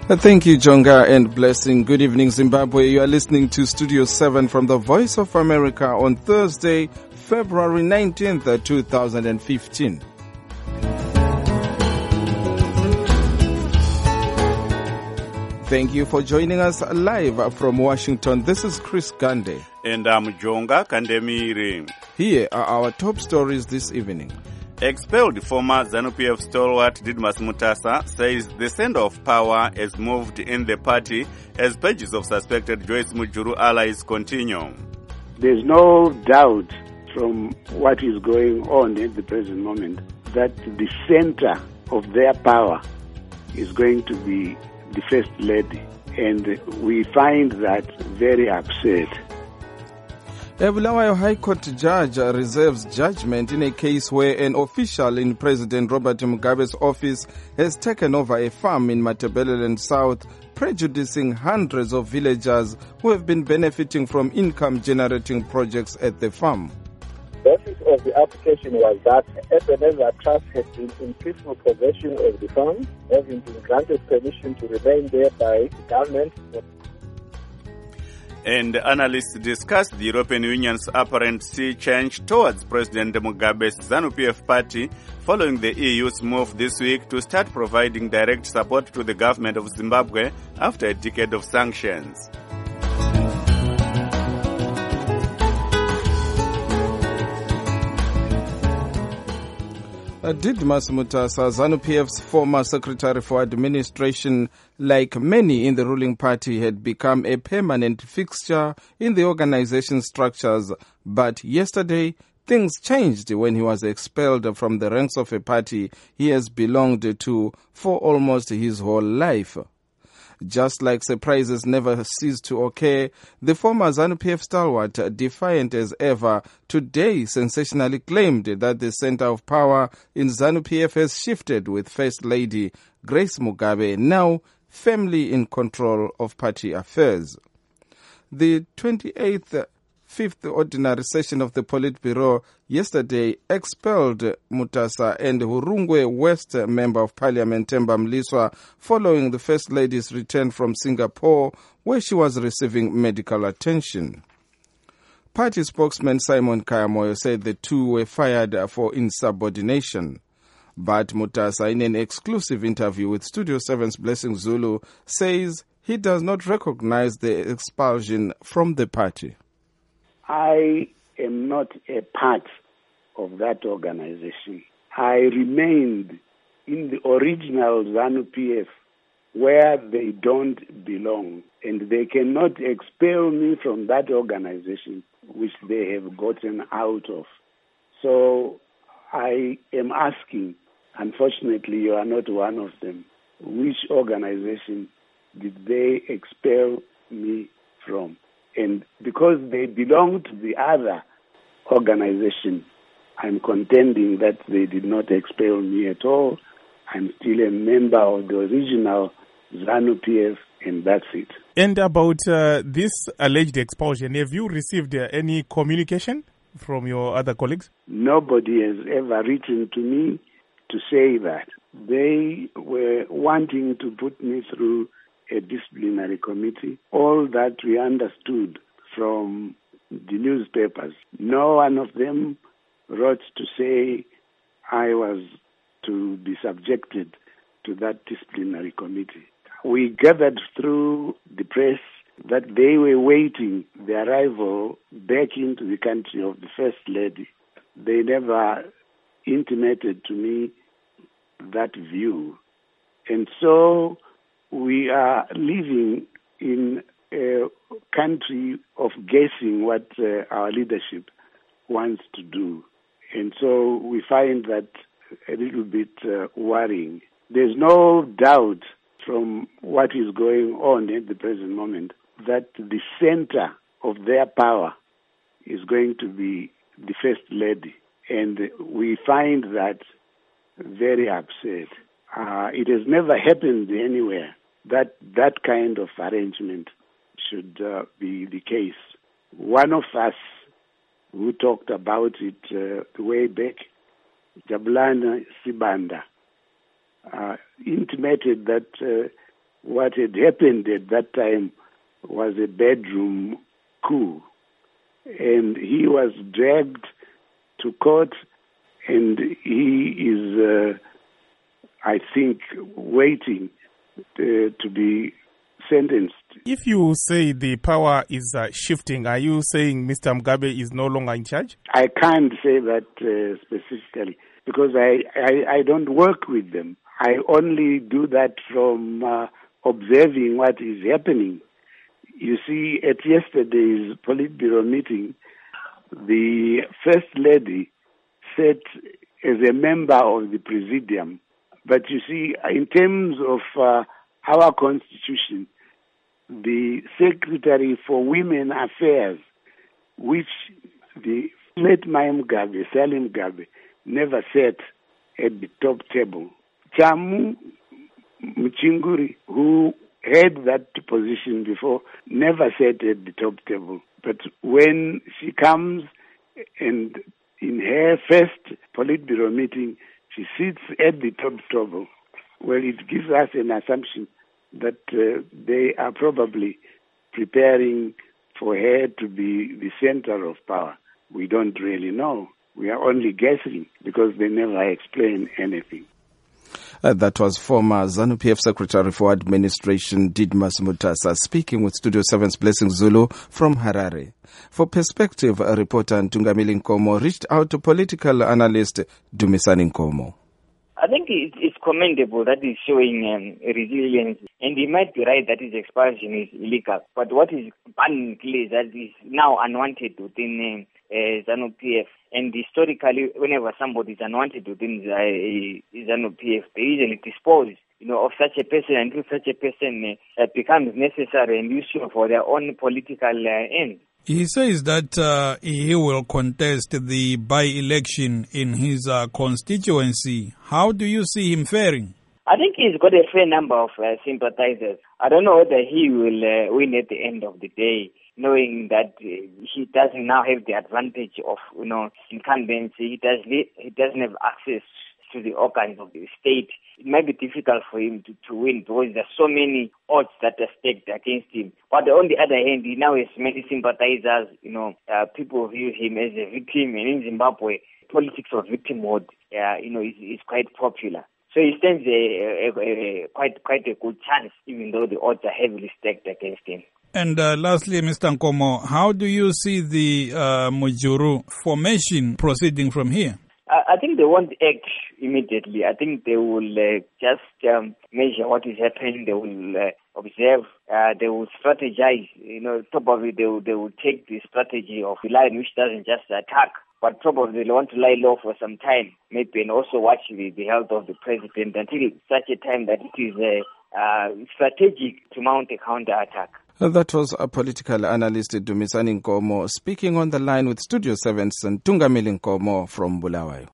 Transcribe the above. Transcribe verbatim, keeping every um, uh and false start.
Uh, Thank you, Jonga, and blessing. Good evening, Zimbabwe. You are listening to Studio seven from the Voice of America on Thursday, February nineteenth, two thousand fifteen. Thank you for joining us live from Washington. This is Chris Gande. And I'm Jonga Kandemiri. Here are our top stories this evening. Expelled former ZANU-P F stalwart Didmus Mutasa says the center of power has moved in the party as pages of suspected Joyce Mujuru allies continue. There's no doubt from what is going on at the present moment that the center of their power is going to be the First Lady, and we find that very absurd. A Bulawayo High Court judge reserves judgment in a case where an official in President Robert Mugabe's office has taken over a farm in Matabeleland South, prejudicing hundreds of villagers who have been benefiting from income-generating projects at the farm. The basis of the application was that Ebenezer Trust had been in peaceful possession of the farm, having been granted permission to remain there by the government. And analysts discussed the European Union's apparent sea change towards President Mugabe's ZANU-P F party following the E U's move this week to start providing direct support to the government of Zimbabwe after a decade of sanctions. Didmus Mutasa, ZANU-P F's former Secretary for Administration, like many in the ruling party, had become a permanent fixture in the organization's structures. But yesterday, things changed when he was expelled from the ranks of a party he has belonged to for almost his whole life. Just like surprises never cease to occur, the former ZANU-P F stalwart, defiant as ever, today sensationally claimed that the center of power in ZANU-P F has shifted with First Lady Grace Mugabe, now firmly in control of party affairs. The twenty-eighth Fifth Ordinary Session of the Politburo yesterday expelled Mutasa and Hurungwe West Member of Parliament Themba Mliswa following the First Lady's return from Singapore, where she was receiving medical attention. Party spokesman Simon Kayamoyo said the two were fired for insubordination. But Mutasa, in an exclusive interview with Studio seven's Blessing Zulu, says he does not recognize the expulsion from the party. I am not a part of that organization. I remained in the original ZANU-P F where they don't belong, and they cannot expel me from that organization which they have gotten out of. So I am asking, unfortunately you are not one of them, which organization did they expel me from? And because they belong to the other organization, I'm contending that they did not expel me at all. I'm still a member of the original ZANU-P F, and that's it. And about uh, this alleged expulsion, have you received uh, any communication from your other colleagues? Nobody has ever written to me to say that. They were wanting to put me through a disciplinary committee. All that we understood from the newspapers. No one of them wrote to say I was to be subjected to that disciplinary committee. We gathered through the press that they were waiting the arrival back into the country of the First Lady. They never intimated to me that view. And so we are living in a country of guessing what uh, our leadership wants to do. And so we find that a little bit uh, worrying. There's no doubt from what is going on at the present moment that the center of their power is going to be the First Lady. And we find that very absurd. Uh, it has never happened anywhere that that kind of arrangement should uh, be the case. One of us who talked about it uh, way back, Jabulani Sibanda, uh, intimated that uh, what had happened at that time was a bedroom coup. And he was dragged to court, and he is, uh, I think, waiting uh, to be sentenced. If you say the power is uh, shifting, are you saying Mister Mugabe is no longer in charge? I can't say that uh, specifically because I, I, I don't work with them. I only do that from uh, observing what is happening. You see, at yesterday's Politburo meeting, the First Lady sat as a member of the Presidium. But you see, in terms of uh, our Constitution, the Secretary for Women Affairs, which the late Mai Mugabe, Salim Mugabe, never sat at the top table. Chamu Mchinguri, who had that position before, never sat at the top table. But when she comes and in her first Politburo meeting, she sits at the top table, well, it gives us an assumption that uh, they are probably preparing for her to be the center of power. We don't really know. We are only guessing because they never explain anything. Uh, that was former ZANU-P F Secretary for Administration Didmus Mutasa speaking with Studio seven's Blessing Zulu from Harare. For Perspective, a reporter Ntungamili Nkomo reached out to political analyst Dumisani Nkomo. I think it's commendable that he's showing um, resilience, and he might be right that his expulsion is illegal. But what is abundantly is that he's now unwanted within uh, uh, ZANU-P F. And historically, whenever somebody is unwanted within uh, ZANU-P F, they usually dispose, you know, of such a person until such a person uh, becomes necessary and useful for their own political uh, ends. He says that uh, he will contest the by-election in his uh, constituency. How do you see him faring? I think he's got a fair number of uh, sympathizers. I don't know whether he will uh, win at the end of the day, knowing that uh, he doesn't now have the advantage of, you know, incumbency. He, does, he doesn't have access to the organs of the state. It might be difficult for him to, to win because there's so many odds that are stacked against him. But on the other hand, he now has many sympathizers. You know, uh, people view him as a victim, and in Zimbabwe, politics of victimhood, uh, you know, is, is quite popular. So he stands a, a, a, a quite quite a good chance, even though the odds are heavily stacked against him. And uh, lastly, Mister Nkomo, how do you see the uh, Mujuru formation proceeding from here? I think they won't act immediately. I think they will uh, just um, measure what is happening. They will uh, observe. Uh, they will strategize. You know, probably they will, they will take the strategy of a lion which doesn't just attack, but probably they want to lie low for some time, maybe, and also watch the, the health of the president until such a time that it is uh, uh, strategic to mount a counter-attack. That was a political analyst Dumisani Nkomo speaking on the line with Studio seven's Ntungamili Nkomo from Bulawayo.